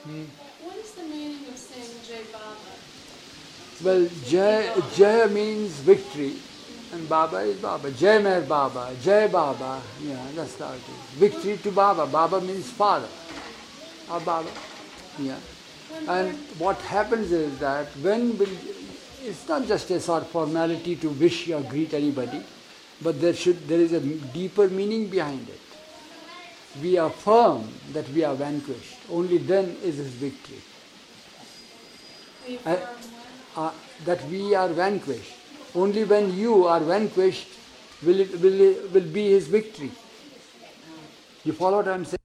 What is the meaning of saying Jai Baba? Well, Jaya means victory, and Baba is Baba. Jai Mer Baba, Jai Baba, yeah, that's how it is. Victory to Baba. Baba means father, or Baba, yeah. And what happens is that it's not just a sort of formality to wish or greet anybody, but there is a deeper meaning behind it. We affirm that we are vanquished. Only then is his victory. We Uh, affirm what? that we are vanquished. Only when you are vanquished will be his victory. You follow what I am saying?